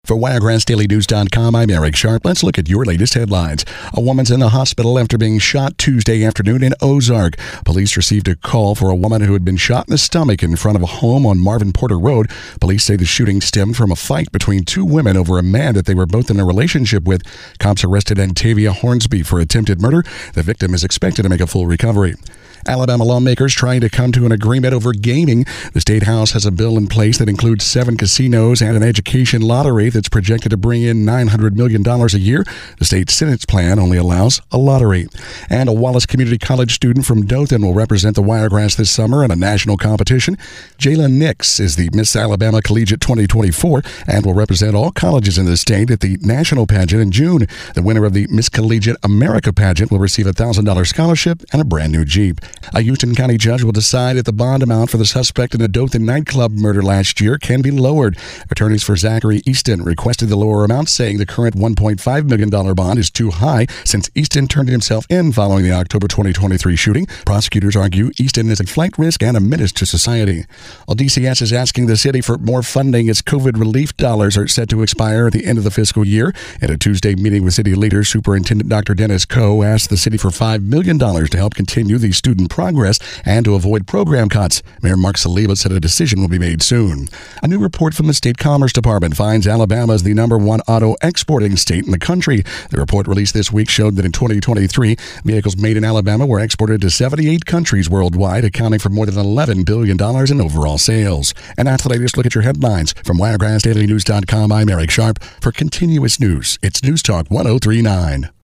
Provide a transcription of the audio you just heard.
For WiregrassDailyNews.com, I'm Eric Sharp. Let's look at your latest headlines. A woman's in the hospital after being shot Tuesday afternoon in Ozark. Police received a call for a woman who had been shot in the stomach in front of a home on Marvin Porter Road. Police say the shooting stemmed from a fight between two women over a man that they were both in a relationship with. Cops arrested Antavia Hornsby for attempted murder. The victim is expected to make a full recovery. Alabama lawmakers trying to come to an agreement over gaming. The State House has a bill in place that includes 7 casinos and an education lottery that's projected to bring in $900 million a year. The state Senate's plan only allows a lottery. And a Wallace Community College student from Dothan will represent the Wiregrass this summer in a national competition. Jayla Nix is the Miss Alabama Collegiate 2024 and will represent all colleges in the state at the national pageant in June. The winner of the Miss Collegiate America pageant will receive a $1,000 scholarship and a brand new Jeep. A Houston County judge will decide if the bond amount for the suspect in the Dothan nightclub murder last year can be lowered. Attorneys for Zachary Easton requested the lower amount, saying the current $1.5 million bond is too high since Easton turned himself in following the October 2023 shooting. Prosecutors argue Easton is a flight risk and a menace to society. Well, DCS is asking the city for more funding. Its COVID relief dollars are set to expire at the end of the fiscal year. At a Tuesday meeting with city leaders, Superintendent Dr. Dennis Coe asked the city for $5 million to help continue the student progress and to avoid program cuts. Mayor Mark Saliba said a decision will be made soon. A new report from the State Commerce Department finds Alabama is the #1 auto exporting state in the country. The report released this week showed that in 2023, vehicles made in Alabama were exported to 78 countries worldwide, accounting for more than $11 billion in overall sales. And that's the latest look at your headlines. From WiregrassDailyNews.com, I'm Eric Sharp. For continuous news, it's News Talk 1039.